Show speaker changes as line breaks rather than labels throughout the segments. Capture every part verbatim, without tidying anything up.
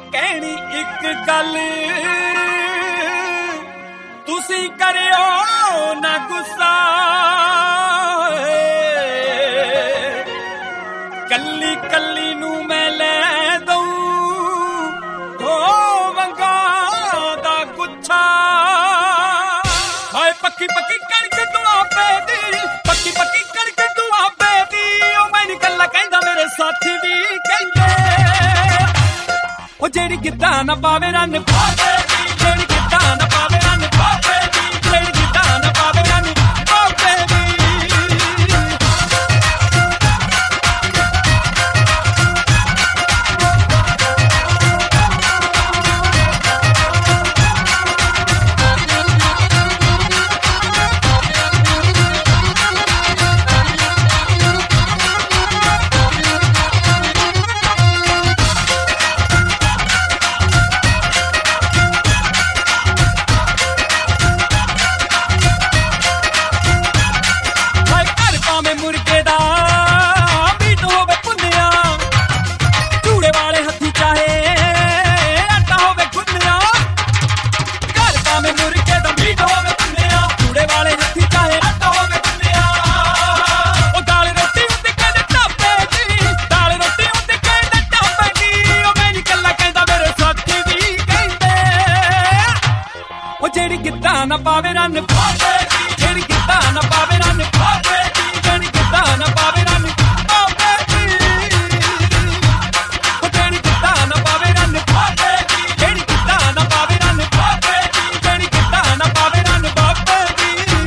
ਕਹਿਣੀ ਇੱਕ ਗੱਲ, ਤੁਸੀਂ ਕਰਿਓ ਨਾ ਗੁੱਸਾ। ਕੱਲੀ ਕੱਲੀ ਨੂੰ ਮੈਂ ਲੈ ਦਊਂ ਹੋ ਵੰਗਾ ਦਾ ਗੁੱਛਾ। ਹਾਏ ਪੱਕੀ ਪੱਕੀ ਕਰਕੇ ਦੁਆਬੇ ਦੀ, ਪੱਕੀ ਪੱਕੀ ਕਰਕੇ ਦੁਆਬੇ ਦੀ। ਉਹ ਮੈਨੂੰ ਕੱਲਾ ਕਹਿੰਦਾ ਮੇਰੇ ਸਾਥੀ ਵੀ ਕਹਿੰਦੇ, ਉਹ ਜਿਹੜੀ ਗਿੱਧਾ ਨਾ ਪਾਵੇ ਰੰਨ ਪਾਵੇ ਦੀ, ਜਿਹੜੀ ਗਿੱਧਾ ਨਾ ਪਾਵੇ ਰੰਨ ਪਾਵੇ ਦੀ, ਜਿਹੜੀ ਗਿੱਧਾ ਨਾ ਪਾਵੇ ਰੰਨ ਪਾਵੇ ਦੀ। ਮੁਰਗੇ ਦਾ ਮੀਟ ਹੋਵੇ ਭੁੰਨਿਆ, ਚੂੜੇ ਵਾਲੇ ਹੱਥੀ ਚਾਹੇ ਆਟਾ ਹੋਵੇ ਗੁੰਨਿਆ। ਘਰ ਭਾਵੇਂ ਮੁਰਗੇ ਦਾ ਮੀਟ ਹੋਵੇ ਭੁੰਨਿਆ, ਚੂੜੇ ਵਾਲੇ ਹੱਥੀ ਚਾਹੇ ਆਟਾ ਹੋਵੇ ਗੁੰਨਿਆ। ਉਹ ਦਾਲ ਰੋਟੀ ਉੱਤੇ ਕਹਿੰਦੇ ਢਾਬੇ ਦੀ, ਦਾਲ ਰੋਟੀ ਉੱਤੇ ਕਹਿੰਦੇ ਢਾਬੇ ਦੀ। ਉਹ ਮੈਂ ਨੀ ਕੱਲਾ ਕਹਿੰਦਾ ਮੇਰੇ ਸਾਥੀ ਵੀ ਕਹਿੰਦੇ, ਉਹ ਜਿਹੜੀ ਗਿੱਧਾ ਨਾ ਪਾਵੇ ਰੰਨ ਪਾਵੇ ਦੀ, ਜਿਹੜੀ ਗਿੱਧਾ ਨਾ ਪਾਵੇ ਰੰਨ ਪਾਵੇ ਦੀ, ਜਿਹੜੀ ਗਿੱਧਾ ਨਾ ਪਾਵੇ ਰੰਨ ਪਾਵੇ ਦੀ। ਉਹ ਜਿਹੜੀ ਗਿੱਧਾ ਨਾ ਪਾਵੇ ਰੰਨ ਪਾਵੇ ਦੀ, ਜਿਹੜੀ ਗਿੱਧਾ ਨਾ ਪਾਵੇ ਰੰਨ ਪਾਵੇ ਦੀ, ਜਿਹੜੀ ਗਿੱਧਾ ਨਾ ਪਾਵੇ ਰੰਨ ਪਾਵੇ ਦੀ।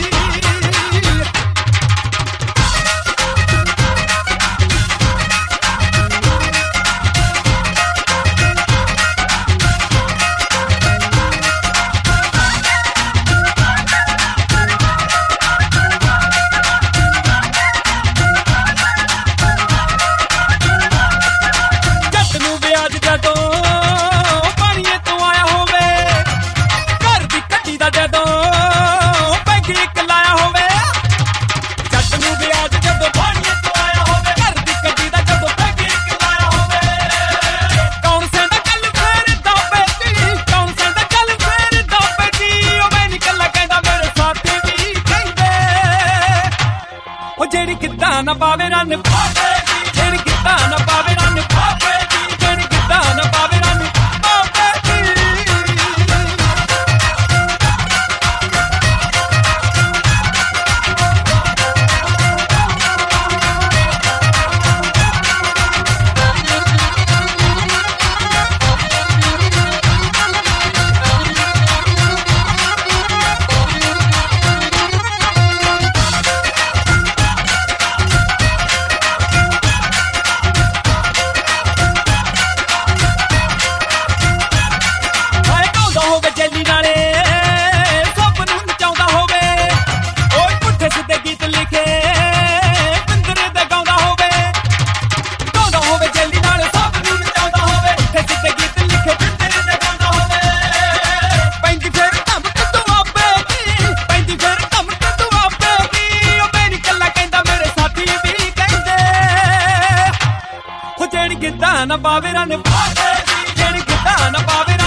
ਜਿਹੜੀ ਗਿੱਧਾ ਨਾ ਪਾਵੇ ਰੰਨ ਪਾਵੇ ਦੀ, ਜਿਹੜੀ ਗਿੱਧਾ ਨਾ ਪਾਵੇ ਰੰਨ ਪਾਵੇ ਦੀ, ਜਿਹੜੀ ਗਿੱਧਾ ਨਾ ਪਾਵੇ ਰੰਨ ਪਾਵੇ ਦੀ। ਜਿਹੜੀ ਗਿੱਧਾ ਨਾ ਪਾਵੇ ਰੰਨ ਪਾਵੇ ਦੀ, ਜਿਹੜੀ ਗਿੱਧਾ ਨਾ ਪਾਵੇ